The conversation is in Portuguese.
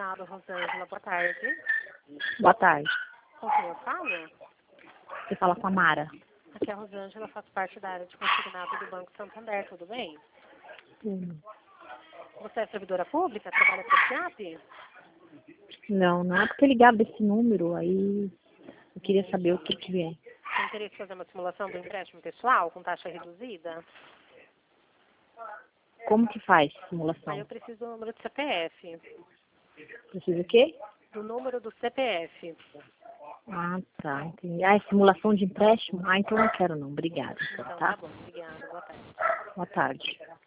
consignado, Rosângela. Boa tarde. Boa tarde. Com quem eu falo? Você fala com a Mara. Aqui é a Rosângela, faço parte da área de consignado do Banco Santander, tudo bem? Você é servidora pública? Trabalha para o SIAP? Não, não é porque ligaram desse número, aí eu queria saber o que que é. Tem interesse em fazer uma simulação do empréstimo pessoal com taxa reduzida? Como que faz Aí simulação? eu preciso do número do CPF. Precisa o quê? Do número do CPF. Ah, tá, entendi. Ah, é simulação de empréstimo? Ah, então não quero não, obrigada. Então Tá? tá bom, obrigada. Boa tarde. Boa tarde.